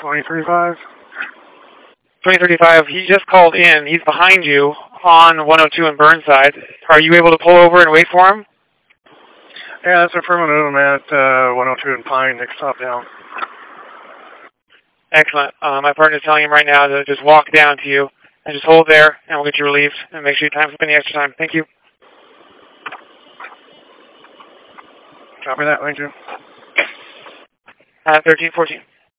2035. 2035, he just called in. He's behind you on 102 in Burnside. Are you able to pull over and wait for him? Yeah, that's affirmative. I'm at 102 in Pine, next stop down. Excellent. My partner's telling him right now to just walk down to you and just hold there, and we'll get you relieved and make sure you time for any extra time. Thank you. Copy that. Thank you. 1314.